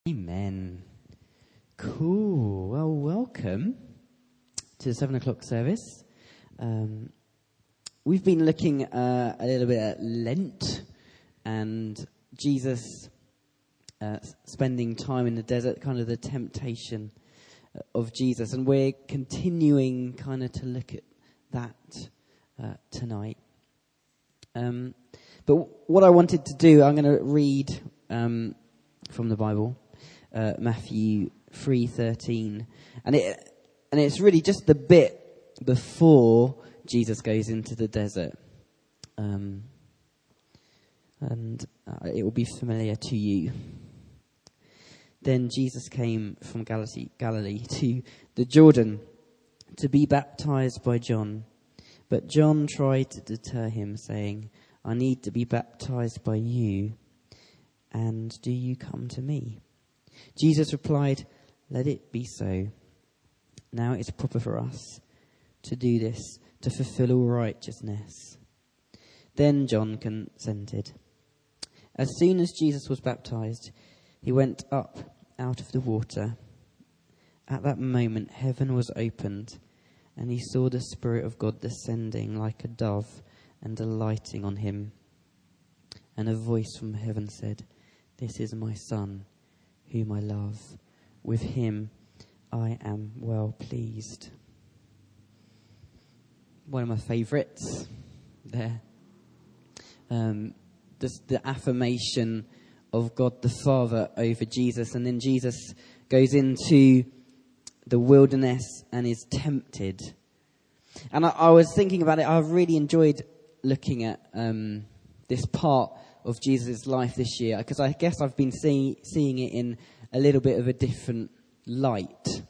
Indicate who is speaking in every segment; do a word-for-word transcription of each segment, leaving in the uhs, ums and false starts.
Speaker 1: Amen. Cool. Well, welcome to the seven o'clock service. Um, we've been looking uh, a little bit at Lent and Jesus uh, spending time in the desert, kind of the temptation of Jesus. And we're continuing kind of to look at that uh, tonight. Um, but what I wanted to do, I'm going to read um, from the Bible. Uh, Matthew three thirteen, and it and it's really just the bit before Jesus goes into the desert, um, and uh, it will be familiar to you. Then Jesus came from Galilee, Galilee to the Jordan to be baptized by John, but John tried to deter him, saying, "I need to be baptized by you, and do you come to me?" Jesus replied, "Let it be so. Now it is proper for us to do this, to fulfill all righteousness." Then John consented. As soon as Jesus was baptized, he went up out of the water. At that moment, heaven was opened, and he saw the Spirit of God descending like a dove and alighting on him. And a voice from heaven said, "This is my Son, whom I love. With him I am well pleased." One of my favourites there. Um, this, the affirmation of God the Father over Jesus. And then Jesus goes into the wilderness and is tempted. And I, I was thinking about it. I've really enjoyed looking at um, this part of Jesus' life this year, because I guess I've been see, seeing it in a little bit of a different light.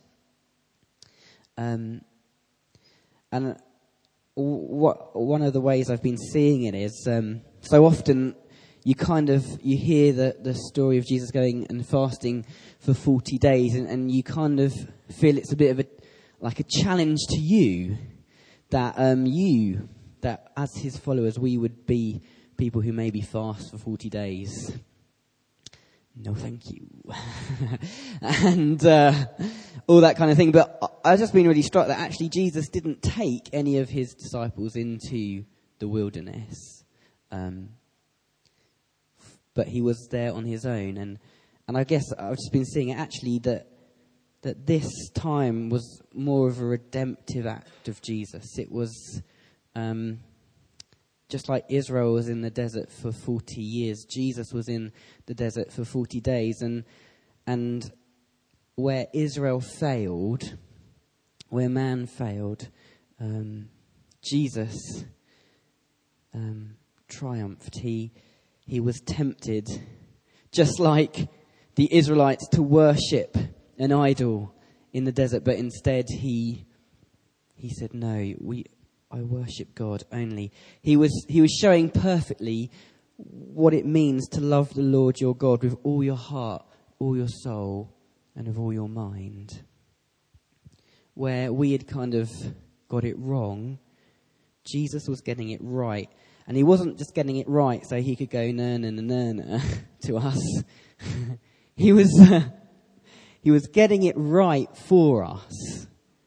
Speaker 1: Um, and what one of the ways I've been seeing it is, um, so often you kind of, you hear the, the story of Jesus going and fasting for forty days, and, and you kind of feel it's a bit of a, like a challenge to you, that um, you, that as his followers, we would be people who maybe fast for forty days. No, thank you. and uh, all that kind of thing. But I've just been really struck that actually Jesus didn't take any of his disciples into the wilderness. Um, but he was there on his own. And, and I guess I've just been seeing actually that that this time was more of a redemptive act of Jesus. It was... Um, Just like Israel was in the desert for forty years, Jesus was in the desert for forty days. And and where Israel failed, where man failed, um, Jesus um, triumphed. He, he was tempted, just like the Israelites, to worship an idol in the desert. But instead he he said, "No, we... I worship God only." He was he was showing perfectly what it means to love the Lord your God with all your heart, all your soul, and with all your mind. Where we had kind of got it wrong, Jesus was getting it right. And he wasn't just getting it right so he could go na na na na na to us. he was uh, he was getting it right for us.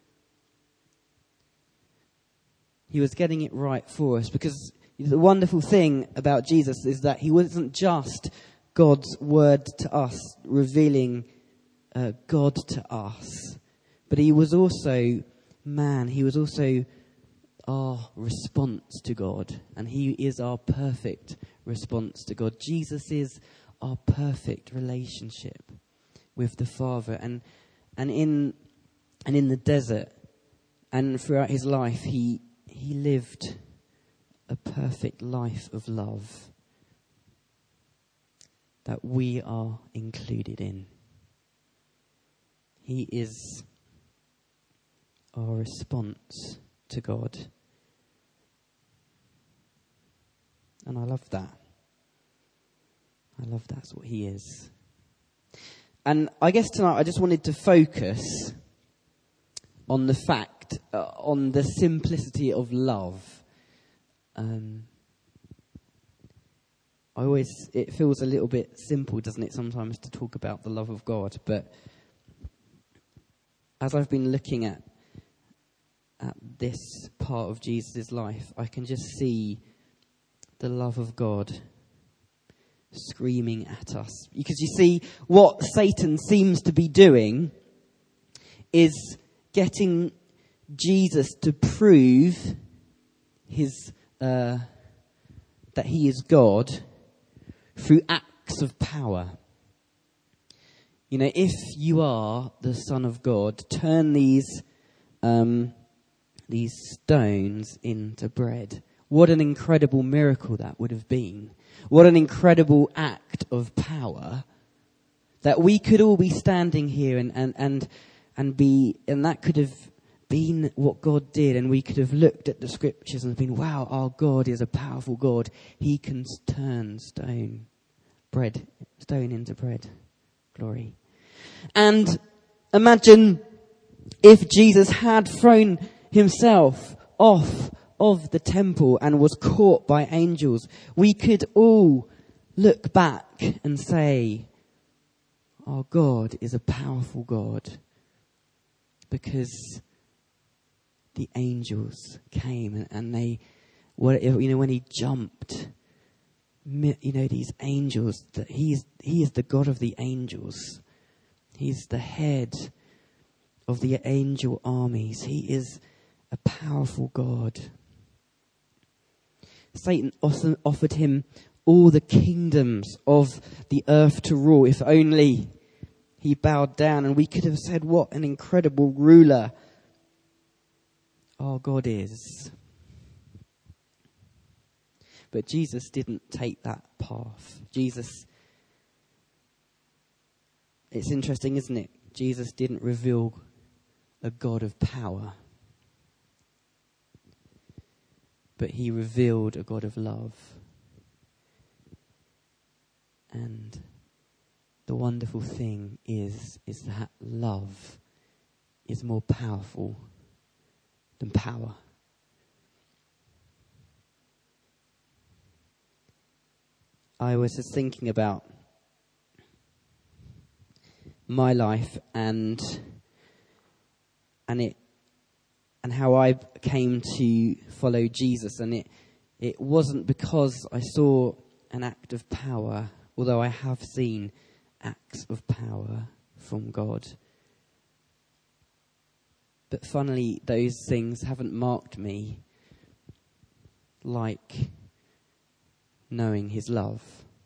Speaker 1: He was getting it right for us, because the wonderful thing about Jesus is that he wasn't just God's word to us, revealing uh, God to us, but he was also man. He was also our response to God, and he is our perfect response to God. Jesus is our perfect relationship with the Father, and and in and in the desert and throughout his life, he. He lived a perfect life of love that we are included in. He is our response to God. And I love that. I love that's what he is. And I guess tonight I just wanted to focus on the fact, uh, on the simplicity of love. Um, I always, it feels a little bit simple, doesn't it, sometimes to talk about the love of God. But as I've been looking at at this part of Jesus' life, I can just see the love of God screaming at us. Because you see, what Satan seems to be doing is getting Jesus to prove his uh, that he is God through acts of power. You know, if you are the Son of God, turn these um, these stones into bread. What an incredible miracle that would have been. What an incredible act of power, that we could all be standing here and, and, and, and be, and that could have been what God did, and we could have looked at the scriptures and been, wow, our God is a powerful God. He can turn stone, bread, stone into bread. Glory. And imagine if Jesus had thrown himself off of the temple and was caught by angels. We could all look back and say, our God is a powerful God, because the angels came and, and they, what you know, when he jumped, you know, these angels, that he's he is the God of the angels. He's the head of the angel armies. He is a powerful God. Satan also offered him all the kingdoms of the earth to rule, if only he bowed down. And we could have said, what an incredible ruler our God is. But Jesus didn't take that path. Jesus, it's interesting, isn't it? Jesus didn't reveal a God of power, but he revealed a God of love. And the wonderful thing is, is that love is more powerful than power. I was just thinking about my life and and it and how I came to follow Jesus, and it it wasn't because I saw an act of power, although I have seen acts of power from God. But funnily, those things haven't marked me like knowing his love.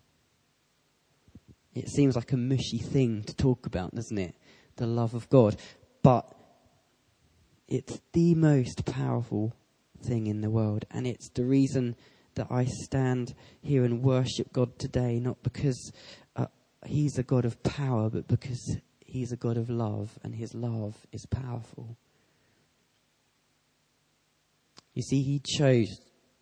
Speaker 1: It seems like a mushy thing to talk about, doesn't it? The love of God. But it's the most powerful thing in the world. And it's the reason that I stand here and worship God today, not because uh, he's a God of power, but because he's a God of love, and his love is powerful. You see, he chose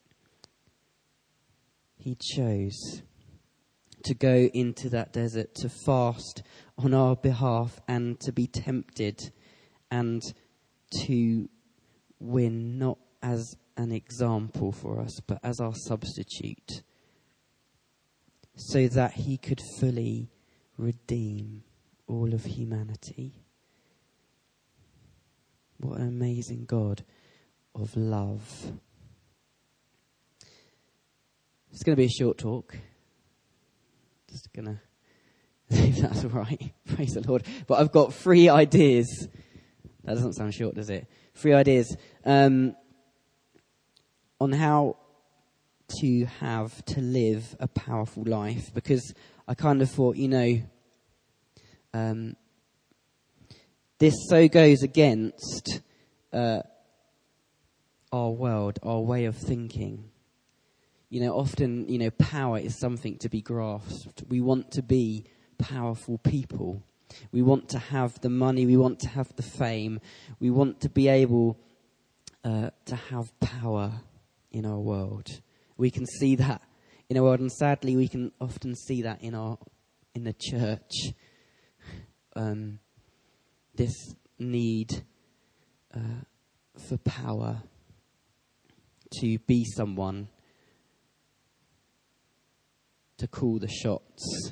Speaker 1: He chose to go into that desert to fast on our behalf and to be tempted and to win, not as an example for us, but as our substitute, so that he could fully redeem all of humanity. What an amazing God of love. It's going to be a short talk. Just going to, if that's all right. Praise the Lord. But I've got three ideas. That doesn't sound short, does it? Three ideas um, on how to have, to live a powerful life. Because I kind of thought, you know, um, this so goes against uh, our world, our way of thinking. You know, often, you know, power is something to be grasped. We want to be powerful people. We want to have the money. We want to have the fame. We want to be able uh, to have power in our world. We can see that in our world, and sadly, we can often see that in our in the church. Um, this need uh, for power, to be someone. to call the shots.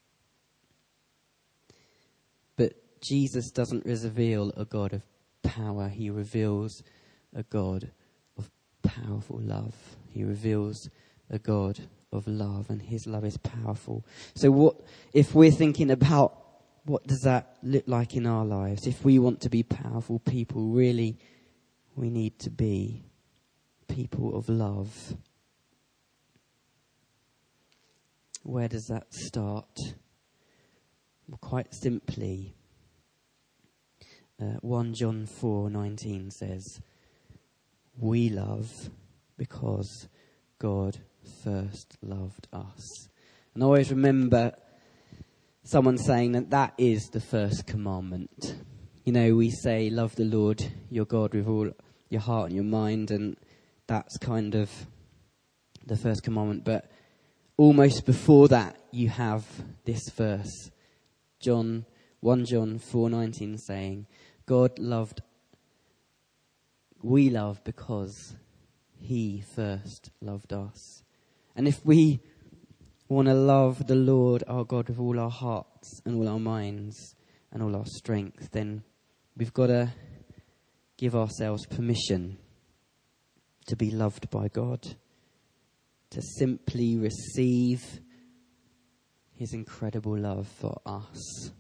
Speaker 1: But Jesus doesn't reveal a God of power. He reveals a God of powerful love. He reveals a God of love, and his love is powerful. So what if we're thinking about what does that look like in our lives? If we want to be powerful people, really we need to be people of love. Where does that start? Well, quite simply, uh, First John four nineteen says, "We love because God first loved us." And I always remember someone saying that that is the first commandment. You know, we say, love the Lord your God with all your heart and your mind, and that's kind of the first commandment. But almost before that, you have this verse, John First John four nineteen, saying, God loved, we love because he first loved us. And if we want to love the Lord our God with all our hearts and all our minds and all our strength, then we've got to give ourselves permission to be loved by God, to simply receive his incredible love for us,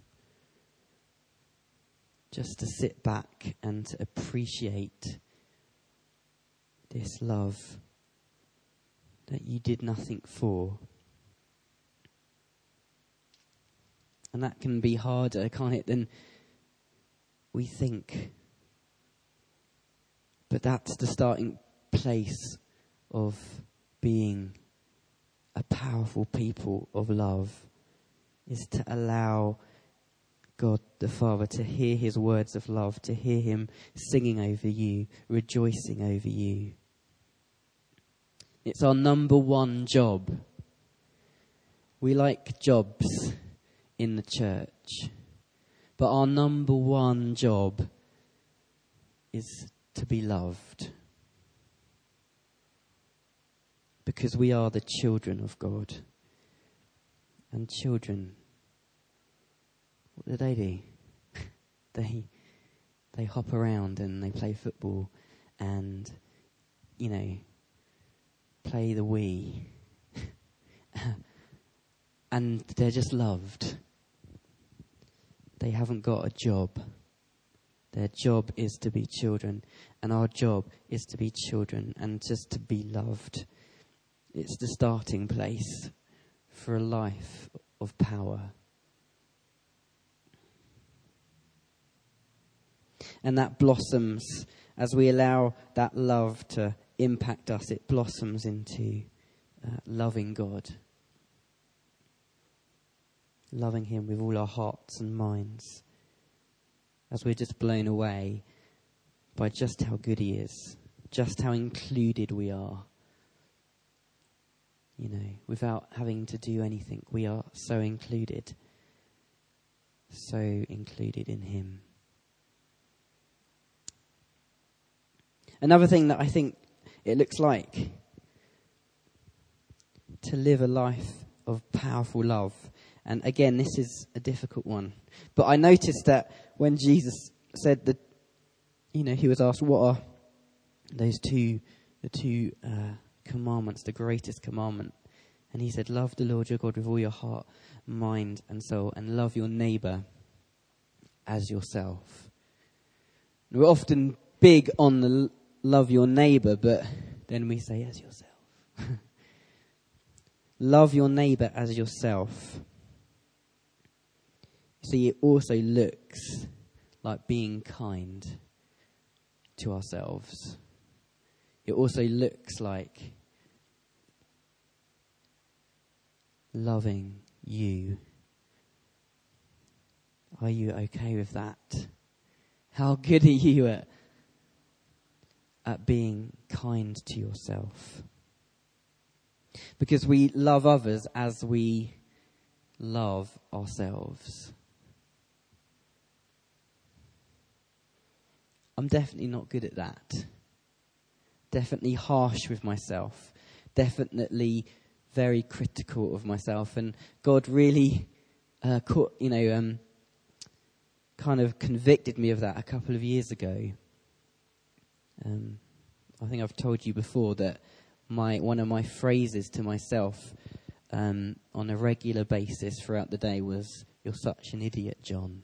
Speaker 1: just to sit back and to appreciate this love that you did nothing for. And that can be harder, can't it, than we think. But that's the starting place of being a powerful people of love, is to allow God the Father to hear his words of love, to hear him singing over you, rejoicing over you. It's our number one job. We like jobs in the church, but our number one job is to be loved, because we are the children of God. And children, what do they do? they they hop around and they play football and, you know, play the Wii. And they're just loved. They haven't got a job. Their job is to be children, and our job is to be children and just to be loved. It's the starting place for a life of power. And that blossoms as we allow that love to impact us. It blossoms into uh, loving God. Loving him with all our hearts and minds, as we're just blown away by just how good he is, just how included we are. You know, without having to do anything, we are so included, so included in him. Another thing that I think it looks like to live a life of powerful love. And again, this is a difficult one. But I noticed that when Jesus said that, you know, he was asked, what are those two, the two uh, commandments, the greatest commandment? And he said, love the Lord your God with all your heart, mind and soul, and love your neighbour as yourself. And we're often big on the l- love your neighbour, but then we say as yourself. Love your neighbour as yourself. See, it also looks like being kind to ourselves. It also looks like loving you. Are you okay with that? How good are you at, at being kind to yourself? Because we love others as we love ourselves. I'm definitely not good at that. Definitely harsh with myself. Definitely very critical of myself, and God really, uh, caught, you know, um, kind of convicted me of that a couple of years ago. Um, I think I've told you before that my one of my phrases to myself um, on a regular basis throughout the day was, "You're such an idiot, John."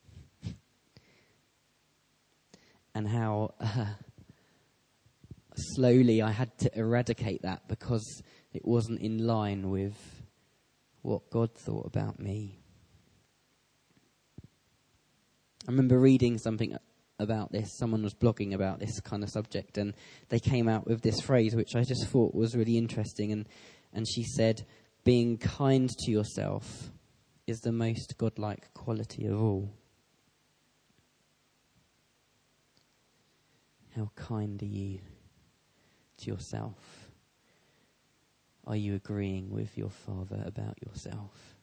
Speaker 1: And how uh, slowly I had to eradicate that because it wasn't in line with what God thought about me. I remember reading something about this. Someone was blogging about this kind of subject, and they came out with this phrase which I just thought was really interesting. And, and she said, "Being kind to yourself is the most godlike quality of all." How kind are you to yourself? Are you agreeing with your Father about yourself?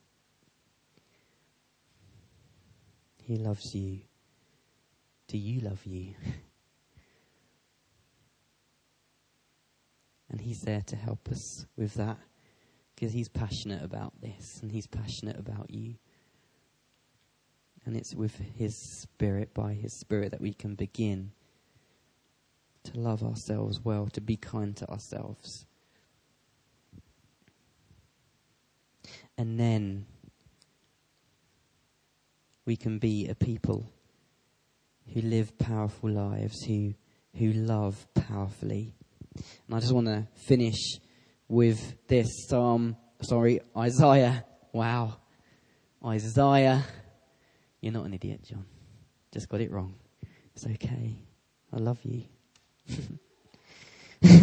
Speaker 1: He loves you. Do you love you? And he's there to help us with that, because he's passionate about this, and he's passionate about you. And it's with his Spirit, by his Spirit, that we can begin to love ourselves well, to be kind to ourselves. And then we can be a people who live powerful lives, who who love powerfully. And I just want to finish with this Psalm, sorry, Isaiah. Wow. Isaiah. You're not an idiot, John. Just got it wrong. It's okay. I love you. Just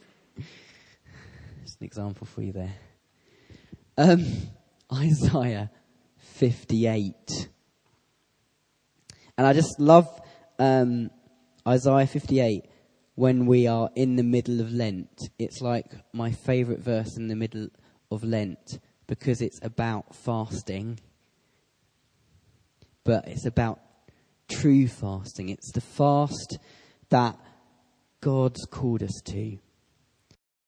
Speaker 1: an example for you there. Um, Isaiah fifty-eight. And I just love um, Isaiah fifty-eight when we are in the middle of Lent. It's like my favourite verse in the middle of Lent, because it's about fasting. But it's about true fasting. It's the fast that God's called us to.